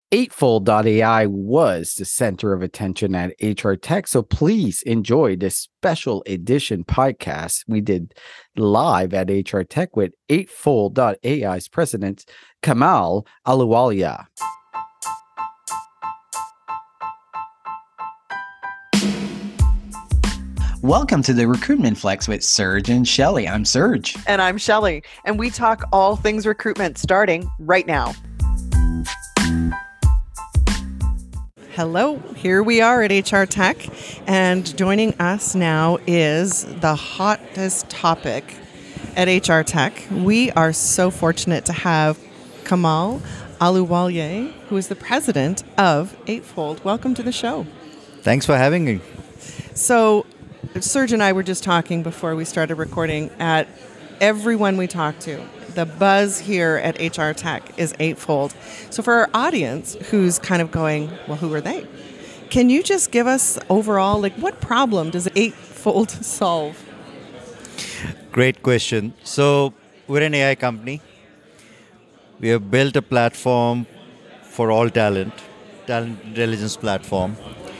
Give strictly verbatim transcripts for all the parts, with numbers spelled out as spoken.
Eightfold dot A I was the center of attention at H R Tech. So please enjoy this special edition podcast we did live at H R Tech with Eightfold dot A I's president, Kamal Ahluwalia. Welcome to the Recruitment Flex with Serge and Shelley. I'm Serge. And I'm Shelley. And we talk all things recruitment starting right now. Hello, here we are at H R Tech, and joining us now is the hottest topic at H R Tech. We are so fortunate to have Kamal Ahluwalia, who is the president of Eightfold. Welcome to the show. Thanks for having me. So, Serge and I were just talking before we started recording at everyone we talk to. The buzz here at H R Tech is Eightfold. So for our audience who's kind of going, well, who are they? Can you just give us overall, like, what problem does Eightfold solve? Great question. So we're an A I company. We have built a platform for all talent, talent intelligence platform.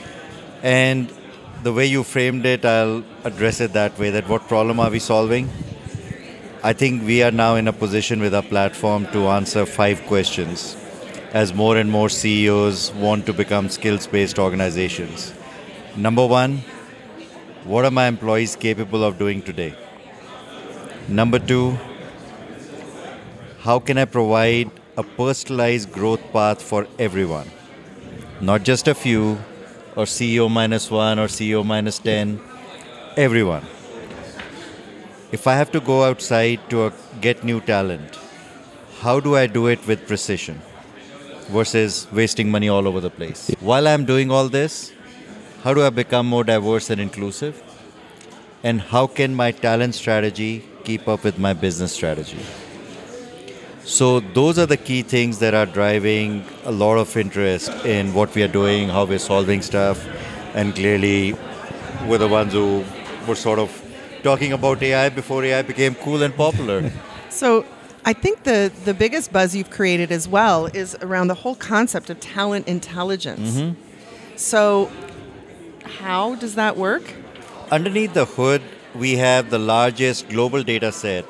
And the way you framed it, I'll address it that way, that what problem are we solving? I think we are now in a position with our platform to answer five questions as more and more C E Os want to become skills-based organizations. Number one, what are my employees capable of doing today? Number two, how can I provide a personalized growth path for everyone? Not just a few, or C E O minus one, or C E O minus ten, everyone. If I have to go outside to uh, get new talent, how do I do it with precision versus wasting money all over the place? While I'm doing all this, how do I become more diverse and inclusive? And how can my talent strategy keep up with my business strategy? So those are the key things that are driving a lot of interest in what we are doing, how we're solving stuff, and clearly we're the ones who were sort of talking about A I before A I became cool and popular. So I think the, the biggest buzz you've created as well is around the whole concept of talent intelligence. Mm-hmm. So how does that work? Underneath the hood, we have the largest global data set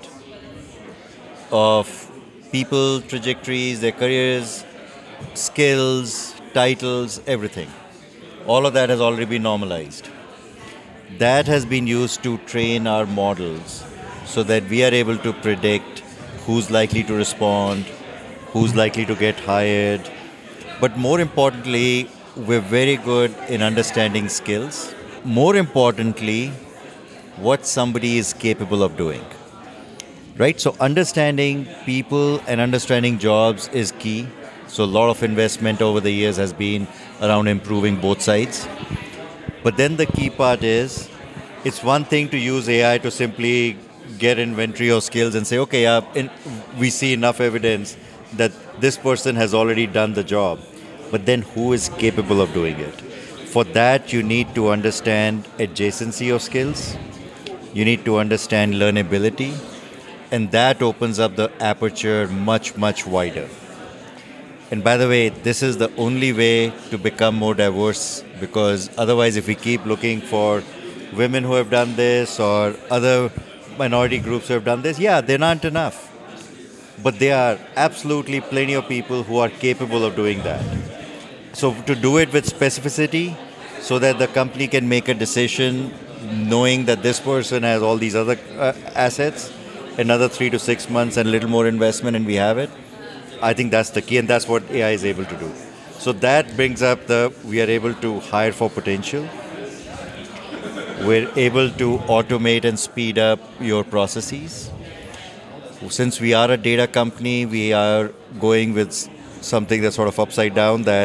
of people, trajectories, their careers, skills, titles, everything. All of that has already been normalized. That has been used to train our models so that we are able to predict who's likely to respond, who's likely to get hired. But more importantly, we're very good in understanding skills. More importantly, what somebody is capable of doing. Right? So understanding people and understanding jobs is key. So a lot of investment over the years has been around improving both sides. But then the key part is, it's one thing to use A I to simply get inventory of skills and say, okay, uh, in, we see enough evidence that this person has already done the job. But then who is capable of doing it? For that, you need to understand adjacency of skills. You need to understand learnability. And that opens up the aperture much, much wider. And by the way, this is the only way to become more diverse, because otherwise if we keep looking for women who have done this or other minority groups who have done this, yeah, there aren't enough. But there are absolutely plenty of people who are capable of doing that. So to do it with specificity so that the company can make a decision knowing that this person has all these other uh, assets, another three to six months and a little more investment and we have it, I think that's the key, and that's what A I is able to do. So that brings up the, we are able to hire for potential. We're able to automate and speed up your processes. Since we are a data company, we are going with something that's sort of upside down, that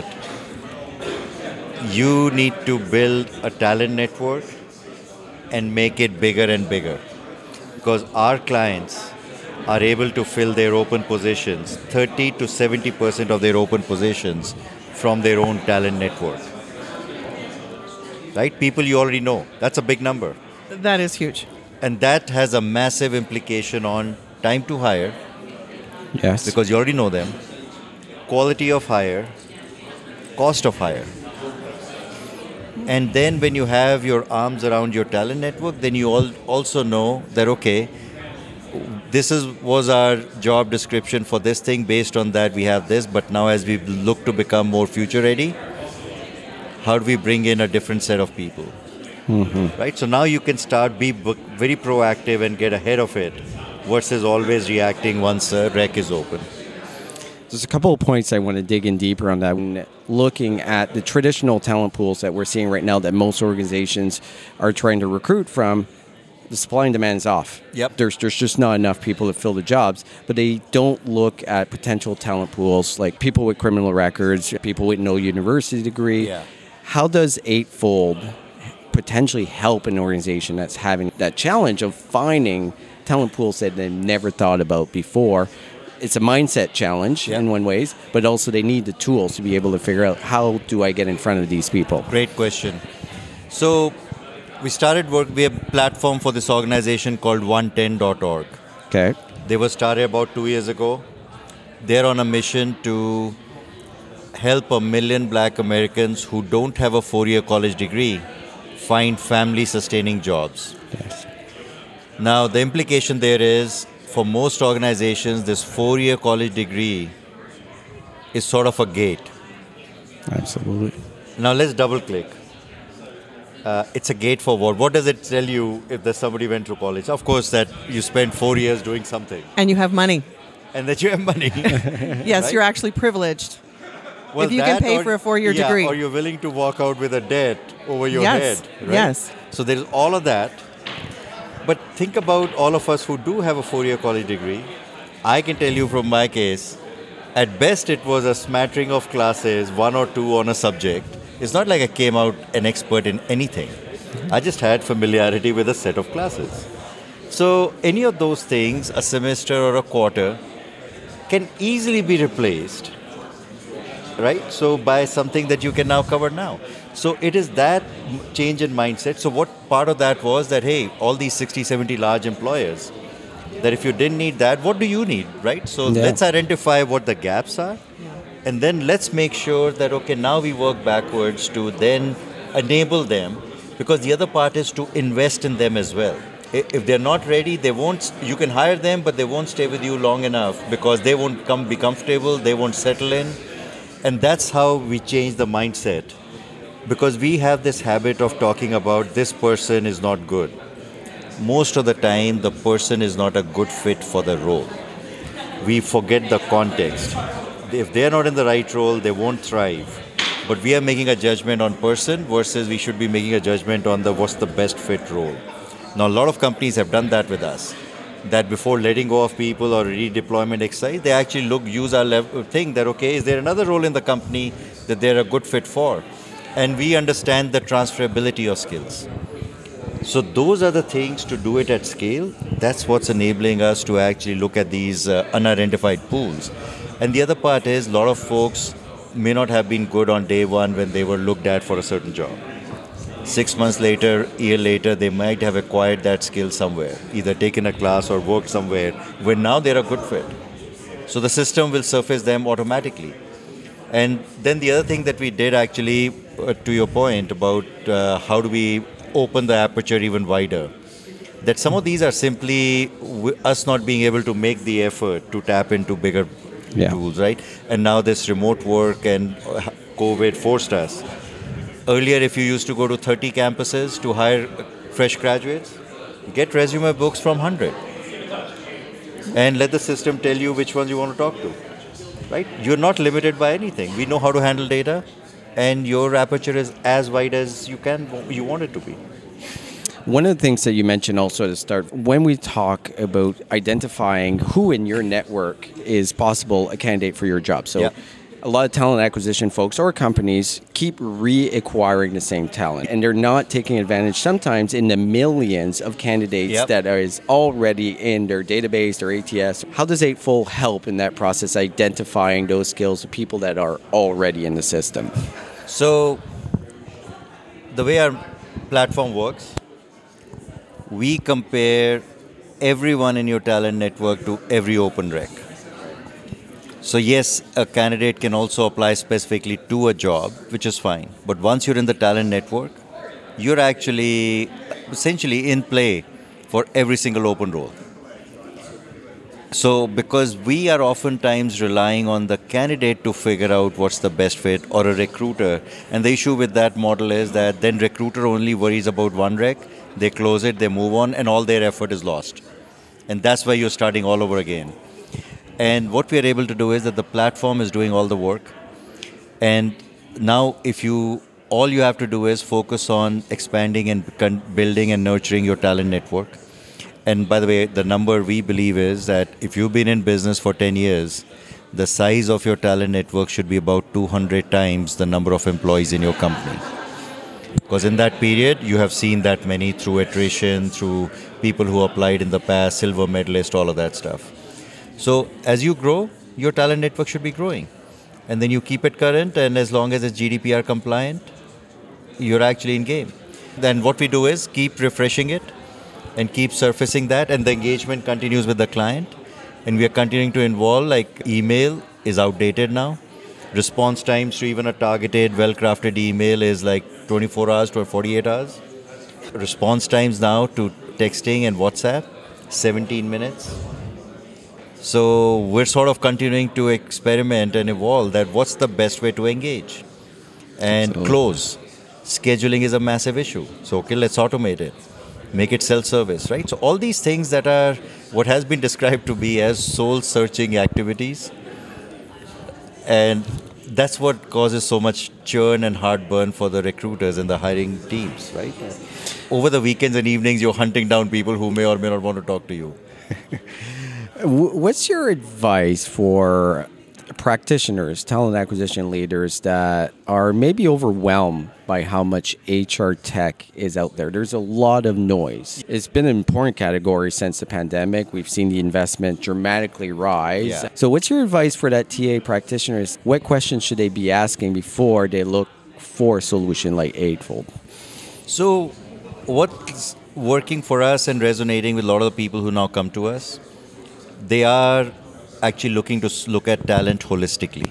you need to build a talent network and make it bigger and bigger. Because our clients are able to fill their open positions, thirty to seventy percent of their open positions from their own talent network. Right? People you already know. That's a big number. That is huge. And that has a massive implication on time to hire. Yes. Because you already know them. Quality of hire cost of hire. And then when you have your arms around your talent network, then you all also know that, okay, this is was our job description for this thing. Based on that, we have this. But now as we look to become more future ready, how do we bring in a different set of people? Mm-hmm. Right? So now you can start, be very proactive and get ahead of it versus always reacting once a rec is open. There's a couple of points I want to dig in deeper on that. When looking at the traditional talent pools that we're seeing right now that most organizations are trying to recruit from, the supply and demand is off. Yep. There's there's just not enough people to fill the jobs, but they don't look at potential talent pools like people with criminal records, people with no university degree. Yeah. How does Eightfold potentially help an organization that's having that challenge of finding talent pools that they've never thought about before? It's a mindset challenge yeah. in one ways, but also they need the tools to be able to figure out how do I get in front of these people. Great question. So we started work, we have a platform for this organization called one ten dot org. Okay. They were started about two years ago. They're on a mission to help a million black Americans who don't have a four-year college degree find family-sustaining jobs. Yes. Now, the implication there is, for most organizations, this four-year college degree is sort of a gate. Absolutely. Now, let's double-click. Uh, it's a gate for what? What does it tell you if there's somebody went to college? Of course, that you spent four years doing something. And you have money. And that you have money. Yes, right? You're actually privileged. Well, if you that can pay or, for a four-year yeah, degree. Or you're willing to walk out with a debt over your yes. head. Right? Yes. So there's all of that. But think about all of us who do have a four-year college degree. I can tell you from my case, at best it was a smattering of classes, one or two on a subject. It's not like I came out an expert in anything. I just had familiarity with a set of classes. So any of those things, a semester or a quarter, can easily be replaced, right? So by something that you can now cover now. So it is that change in mindset. So what part of that was that, hey, all these sixty, seventy large employers, that if you didn't need that, what do you need, right? So yeah. let's identify what the gaps are. Yeah. And then let's make sure that, okay, now we work backwards to then enable them, because the other part is to invest in them as well. If they're not ready, they won't. You can hire them, but they won't stay with you long enough because they won't come be comfortable, they won't settle in. And that's how we change the mindset. Because we have this habit of talking about this person is not good. Most of the time, the person is not a good fit for the role. We forget the context. If they're not in the right role, they won't thrive. But we are making a judgment on person versus we should be making a judgment on the what's the best fit role. Now, a lot of companies have done that with us. That before letting go of people or redeployment exercise, they actually look, use our level, think that, okay, is there another role in the company that they're a good fit for? And we understand the transferability of skills. So those are the things to do it at scale. That's what's enabling us to actually look at these uh, unidentified pools. And the other part is a lot of folks may not have been good on day one when they were looked at for a certain job. Six months later, year later, they might have acquired that skill somewhere, either taken a class or worked somewhere, where now they're a good fit. So the system will surface them automatically. And then the other thing that we did actually, uh, to your point about uh, how do we open the aperture even wider, that some of these are simply w- us not being able to make the effort to tap into bigger yeah. tools, right? And now this remote work and COVID forced us. Earlier, if you used to go to thirty campuses to hire fresh graduates, get resume books from one hundred. And let the system tell you which ones you want to talk to, right? You're not limited by anything. We know how to handle data, and your aperture is as wide as you can, you want it to be. One of the things that you mentioned also at the start, when we talk about identifying who in your network is possible a candidate for your job. So. Yeah. A lot of talent acquisition folks or companies keep reacquiring the same talent, and they're not taking advantage sometimes in the millions of candidates yep. that are is already in their database, their A T S. How does Eightfold help in that process, identifying those skills of people that are already in the system? So the way our platform works, we compare everyone in your talent network to every open rec. So yes, a candidate can also apply specifically to a job, which is fine. But once you're in the talent network, you're actually essentially in play for every single open role. So because we are oftentimes relying on the candidate to figure out what's the best fit, or a recruiter, and the issue with that model is that then recruiter only worries about one rec, they close it, they move on, and all their effort is lost. And that's why you're starting all over again. And what we are able to do is that the platform is doing all the work. And now if you, all you have to do is focus on expanding and con- building and nurturing your talent network. And by the way, the number we believe is that if you've been in business for ten years, the size of your talent network should be about two hundred times the number of employees in your company. Because in that period, you have seen that many through attrition, through people who applied in the past, silver medalist, all of that stuff. So as you grow, your talent network should be growing. And then you keep it current, and as long as it's G D P R compliant, you're actually in game. Then what we do is keep refreshing it and keep surfacing that, and the engagement continues with the client. And we are continuing to involve, like email is outdated now. Response times to even a targeted, well-crafted email is like twenty-four hours to forty-eight hours. Response times now to texting and WhatsApp, seventeen minutes. So we're sort of continuing to experiment and evolve that what's the best way to engage and Absolutely. Close. Scheduling is a massive issue. So, okay, let's automate it. Make it self-service, right? So all these things that are what has been described to be as soul-searching activities, and that's what causes so much churn and heartburn for the recruiters and the hiring teams, right? Over the weekends and evenings, you're hunting down people who may or may not want to talk to you. What's your advice for practitioners, talent acquisition leaders that are maybe overwhelmed by how much H R tech is out there? There's a lot of noise. It's been an important category since the pandemic. We've seen the investment dramatically rise. Yeah. So what's your advice for that T A practitioners? What questions should they be asking before they look for a solution like Eightfold? So what's working for us and resonating with a lot of the people who now come to us, they are actually looking to look at talent holistically.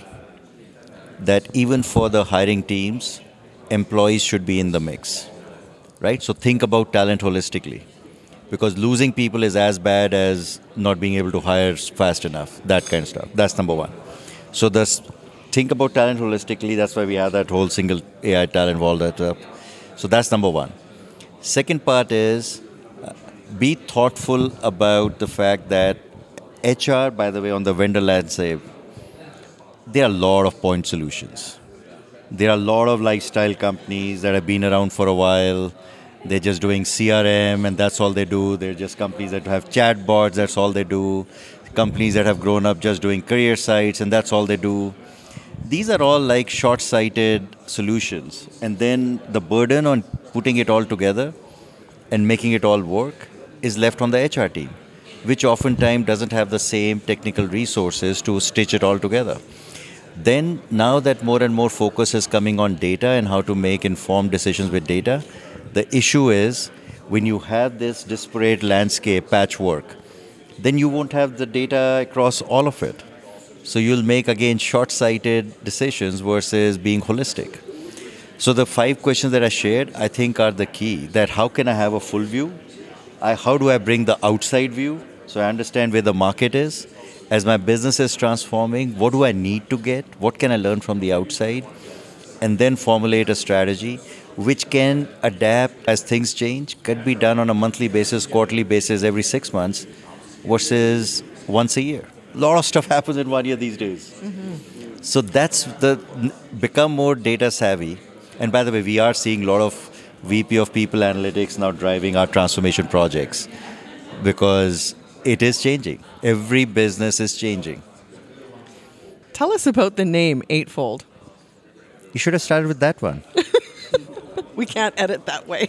That even for the hiring teams, employees should be in the mix, right? So think about talent holistically, because losing people is as bad as not being able to hire fast enough, that kind of stuff. That's number one. So this, think about talent holistically. That's why we have that whole single A I talent wall that up. So that's number one. Second part is uh, be thoughtful about the fact that H R, by the way, on the vendor landscape, there are a lot of point solutions. There are a lot of lifestyle companies that have been around for a while. They're just doing C R M and that's all they do. They're just companies that have chatbots, that's all they do. Companies that have grown up just doing career sites and that's all they do. These are all like short-sighted solutions. And then the burden on putting it all together and making it all work is left on the H R team, which oftentimes doesn't have the same technical resources to stitch it all together. Then, now that more and more focus is coming on data and how to make informed decisions with data, the issue is when you have this disparate landscape patchwork, then you won't have the data across all of it. So you'll make, again, short-sighted decisions versus being holistic. So the five questions that I shared, I think are the key. That how can I have a full view? I, how do I bring the outside view? So I understand where the market is. As my business is transforming, what do I need to get? What can I learn from the outside? And then formulate a strategy which can adapt as things change. Could be done on a monthly basis, quarterly basis, every six months versus once a year. A lot of stuff happens in one year these days. Mm-hmm. So that's the, become more data savvy. And by the way, we are seeing a lot of V P of People Analytics now driving our transformation projects because it is changing. Every business is changing. Tell us about the name Eightfold. You should have started with that one. We can't edit that way.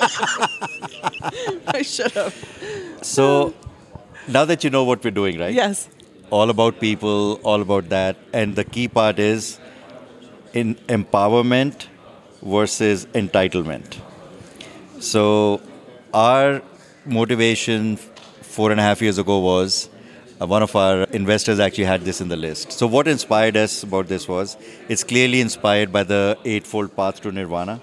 I should have. So now that you know what we're doing, right? Yes. All about people, all about that. And the key part is in empowerment versus entitlement. So our motivation four and a half years ago was, Uh, one of our investors actually had this in the list. So what inspired us about this was, it's clearly inspired by the Eightfold Path to Nirvana.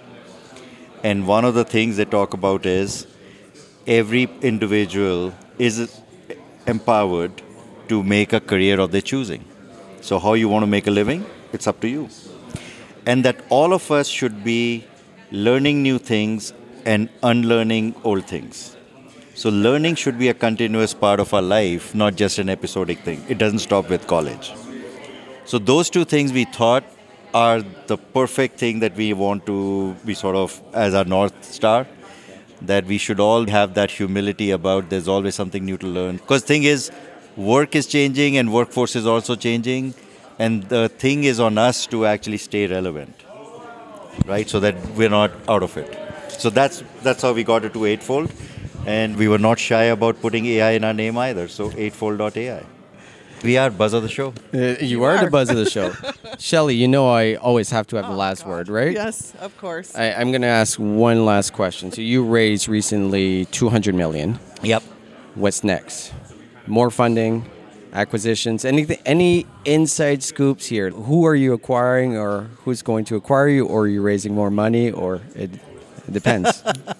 And one of the things they talk about is every individual is empowered to make a career of their choosing. So how you want to make a living, it's up to you. And that all of us should be learning new things and unlearning old things. So learning should be a continuous part of our life, not just an episodic thing. It doesn't stop with college. So those two things we thought are the perfect thing that we want to be sort of as our North Star, that we should all have that humility about there's always something new to learn. Because the thing is, work is changing and workforce is also changing. And the thing is on us to actually stay relevant, right? So that we're not out of it. So that's that's how we got it to Eightfold. And we were not shy about putting A I in our name either. So eightfold dot A I. We are buzz of the show. Uh, you, you are, are the buzz of the show. Shelley, you know I always have to have oh, the last God. word, right? Yes, of course. I, I'm going to ask one last question. So you raised recently two hundred million dollars. Yep. What's next? More funding, acquisitions, anything, any inside scoops here? Who are you acquiring, or who's going to acquire you, or are you raising more money, or it, it depends?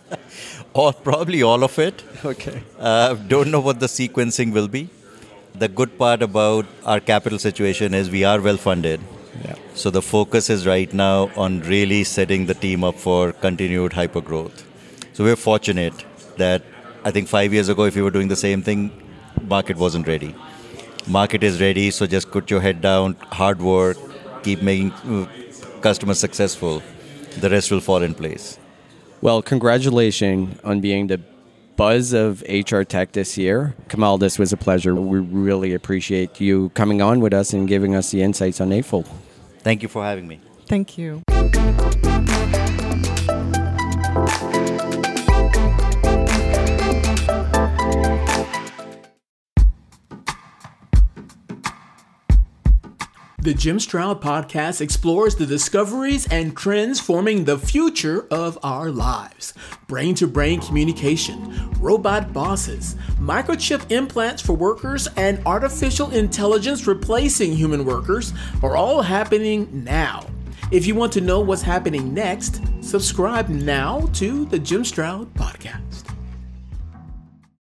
Or probably all of it. Okay. Uh, don't know what the sequencing will be. The good part about our capital situation is we are well funded. Yeah. So the focus is right now on really setting the team up for continued hypergrowth. So we're fortunate that I think five years ago, if you were doing the same thing, market wasn't ready. Market is ready, so just put your head down, hard work, keep making uh, customers successful. The rest will fall in place. Well, congratulations on being the buzz of H R Tech this year. Kamal, this was a pleasure. We really appreciate you coming on with us and giving us the insights on Eightfold. Thank you for having me. Thank you. The Jim Stroud Podcast explores the discoveries and trends forming the future of our lives. Brain-to-brain communication, robot bosses, microchip implants for workers, and artificial intelligence replacing human workers are all happening now. If you want to know what's happening next, subscribe now to the Jim Stroud Podcast.